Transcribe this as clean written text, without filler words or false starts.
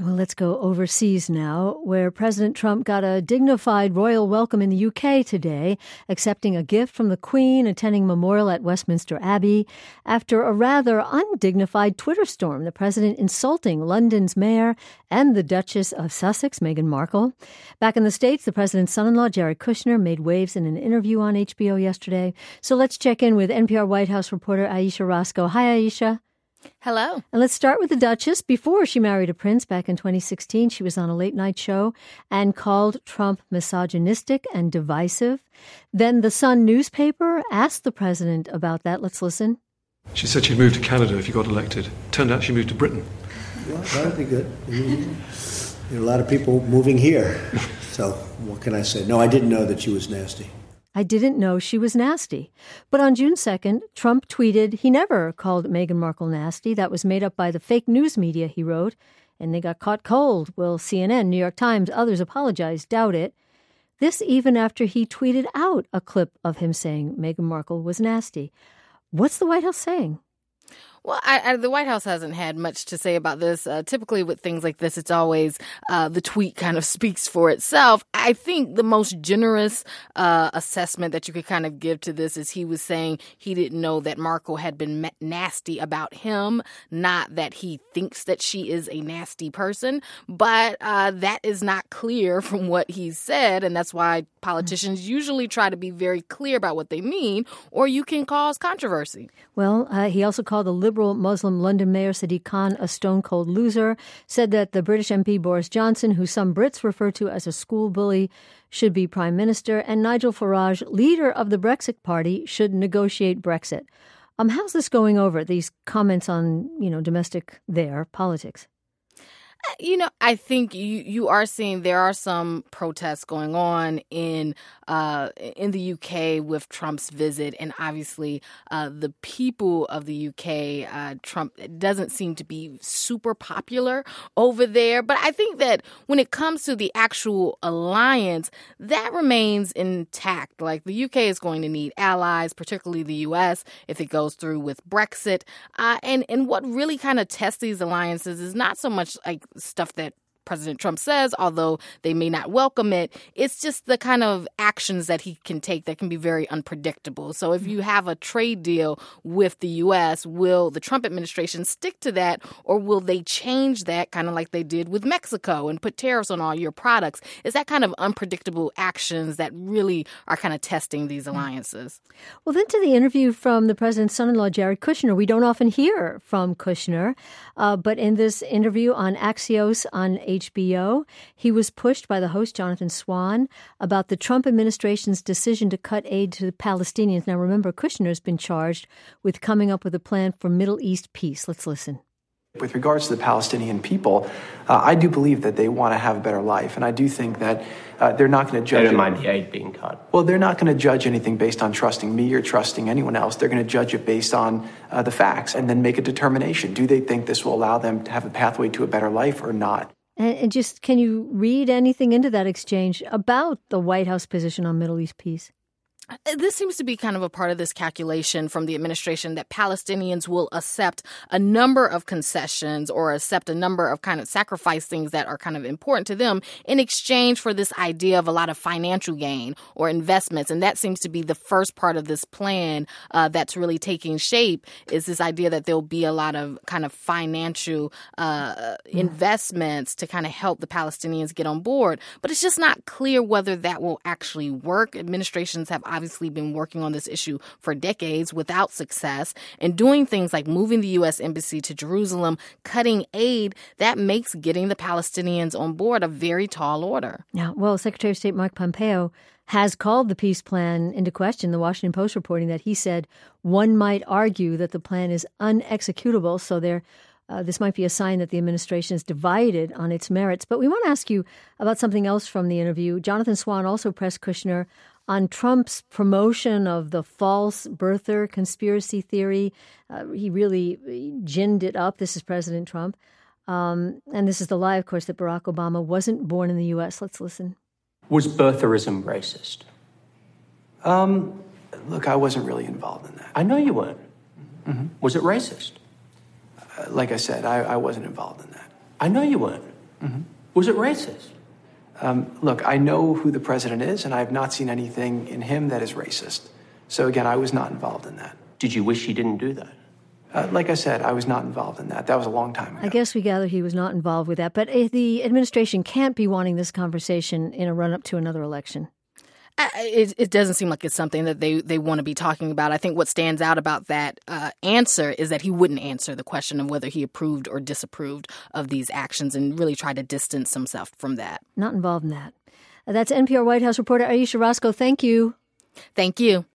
Well, let's go overseas now, where President Trump got a dignified royal welcome in the UK today, accepting a gift from the Queen, attending a memorial at Westminster Abbey, after a rather undignified Twitter storm, the president insulting London's mayor and the Duchess of Sussex, Meghan Markle. Back in the States, the president's son-in-law, Jared Kushner, made waves in an interview on HBO yesterday. So let's check in with NPR White House reporter Ayesha Rascoe. Hi, Ayesha. Hello. And let's start with the Duchess. Before she married a prince back in 2016, she was on a late-night show and called Trump misogynistic and divisive. Then the Sun newspaper asked the president about that. Let's listen. She said she'd move to Canada if you got elected. Turned out she moved to Britain. Well, that would be good. There are a lot of people moving here. So what can I say? No, I didn't know that she was nasty. I didn't know she was nasty. But on June 2nd, Trump tweeted he never called Meghan Markle nasty. That was made up by the fake news media, he wrote. And they got caught cold. Will CNN, New York Times, others apologize? Doubt it. This even after he tweeted out a clip of him saying Meghan Markle was nasty. What's the White House saying? Well, the White House hasn't had much to say about this. Typically with things like this, it's always the tweet kind of speaks for itself. I think the most generous assessment that you could kind of give to this is he was saying he didn't know that Markle had been nasty about him, not that he thinks that she is a nasty person. But that is not clear from what he said, and that's why politicians usually try to be very clear about what they mean, or you can cause controversy. Well, he also called the liberal Muslim London Mayor Sadiq Khan a stone-cold loser, said that the British MP Boris Johnson, who some Brits refer to as a school bully, should be prime minister, and Nigel Farage, leader of the Brexit Party, should negotiate Brexit. How's this going over, these comments on, domestic politics? I think you are seeing there are some protests going on in the UK with Trump's visit, and obviously the people of the UK, Trump doesn't seem to be super popular over there. But I think that when it comes to the actual alliance, that remains intact. Like the UK is going to need allies, particularly the US, if it goes through with Brexit. And what really kind of tests these alliances is not so much like stuff that President Trump says, although they may not welcome it. It's just the kind of actions that he can take that can be very unpredictable. So if you have a trade deal with the U.S., will the Trump administration stick to that, or will they change that kind of like they did with Mexico and put tariffs on all your products? It's that kind of unpredictable actions that really are kind of testing these alliances. Well, then to the interview from the president's son-in-law, Jared Kushner. We don't often hear from Kushner, but in this interview on Axios on HBO, he was pushed by the host, Jonathan Swan, about the Trump administration's decision to cut aid to the Palestinians. Now, remember, Kushner's been charged with coming up with a plan for Middle East peace. Let's listen. With regards to the Palestinian people, I do believe that they want to have a better life. And I do think that they're not going to judge... They don't mind the aid being cut. Well, they're not going to judge anything based on trusting me or trusting anyone else. They're going to judge it based on the facts and then make a determination. Do they think this will allow them to have a pathway to a better life or not? And just, can you read anything into that exchange about the White House position on Middle East peace? This seems to be kind of a part of this calculation from the administration that Palestinians will accept a number of concessions or accept a number of kind of sacrifice things that are kind of important to them in exchange for this idea of a lot of financial gain or investments. And that seems to be the first part of this plan that's really taking shape, is this idea that there'll be a lot of kind of financial investments to kind of help the Palestinians get on board. But it's just not clear whether that will actually work. Administrations have obviously been working on this issue for decades without success, and doing things like moving the U.S. embassy to Jerusalem, cutting aid, that makes getting the Palestinians on board a very tall order. Now, well, Secretary of State Mike Pompeo has called the peace plan into question. The Washington Post reporting that he said one might argue that the plan is unexecutable, so this might be a sign that the administration is divided on its merits. But we want to ask you about something else from the interview. Jonathan Swan also pressed Kushner on Trump's promotion of the false birther conspiracy theory. He really ginned it up. This is President Trump. And this is the lie, of course, that Barack Obama wasn't born in the U.S. Let's listen. Was birtherism racist? Look, I wasn't really involved in that. I know you weren't. Was it racist? Like I said, I wasn't involved in that. I know you weren't. Was it racist? Look, I know who the president is, and I have not seen anything in him that is racist. So again, I was not involved in that. Did you wish he didn't do that? Like I said, I was not involved in that. That was a long time ago. I guess we gather he was not involved with that. But the administration can't be wanting this conversation in a run-up to another election. It doesn't seem like it's something that they want to be talking about. I think what stands out about that answer is that he wouldn't answer the question of whether he approved or disapproved of these actions and really try to distance himself from that. Not involved in that. That's NPR White House reporter Ayesha Rascoe. Thank you. Thank you.